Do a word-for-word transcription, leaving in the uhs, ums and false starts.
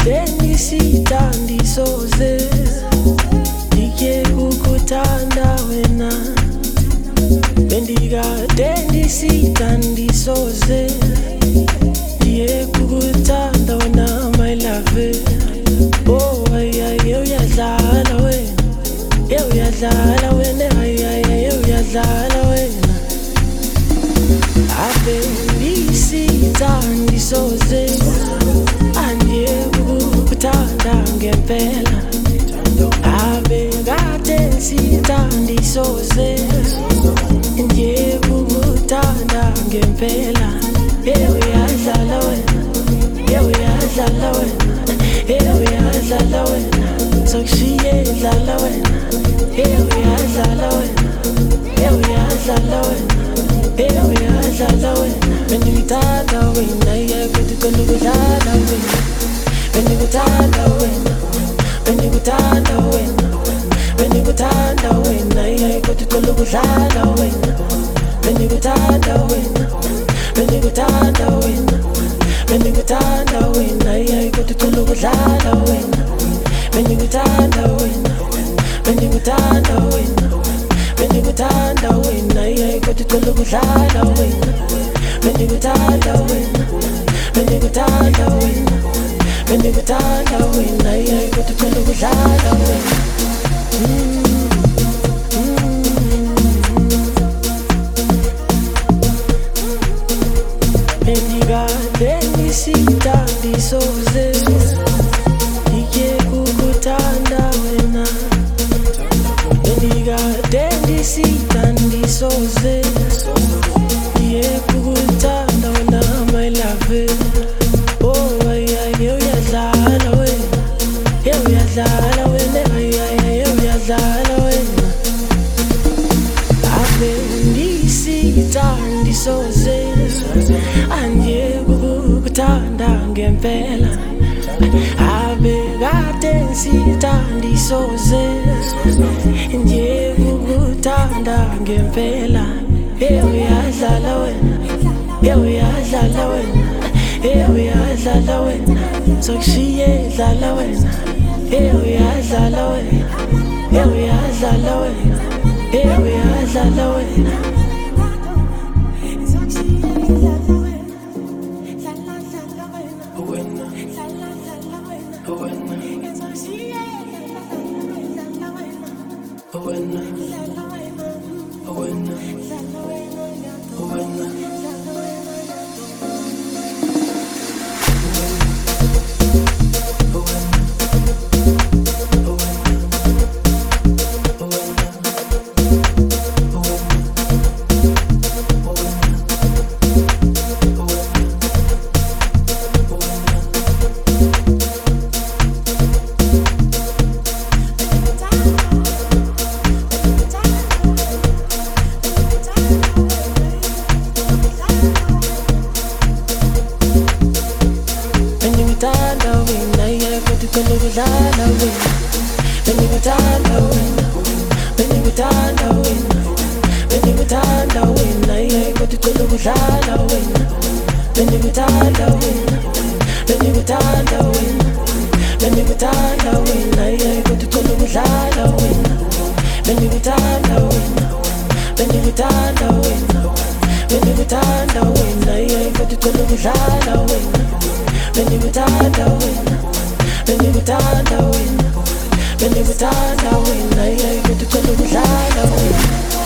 nisithandi soze ndike ukuthanda wena bendikade nisithandi soze ndiye kukuthanda wena my love. Oh ayaye uyadlala wena, ye uyadlala wena, ayaye uyadlala wena. Ave nisithandi soze andiye kukuthanda ngempela. Ave kade nisithandi soze ndiye kukuthanda ngempela. Ye uyadlala wena, ye uyadlala wena, ye uyadlala wena, sokushiye dlala wena. Ye uyadlala wena, ye uyadlala wena, ye uyadlala wena. Bendikuthanda wena, ye kodwa ukudlala wena. Bendikuthanda wena, bendikuthanda wena, bendikuthanda wena, ye kodwa ukudlala wena. Bendikuthanda wena, bendikuthanda wena, bendikuthanda wena, ye kodwa ukudlala wena. Bendikuthanda wena, bendikuthanda wena, bendikuthanda wena, ye kodwa ukudlala wena. Bendikuthanda wena, bendikuthanda wena, bendikuthanda wena, ye kodwa ukudlala wena. Bendikade nisithandi soze ndike kukuthanda wena. Bendikade nisithandi soze ndiye kukuthanda wena my love. Oh ayaye uyadlala wena, ye uyadlala wena, ayaye uyadlala wena. Ave nisithandi soze andiye kukuthanda ngempela. Ave kade nisithandi soze ndiye kukuthanda ngempela. Ye uyadlala wena, ye uyadlala wena, ye uyadlala wena, sokushiye dlala wena. Ye uyadlala wena, ye uyadlala wena, ye uyadlala wena. Bendikuthanda wena, ye kodwa ukudlala wena.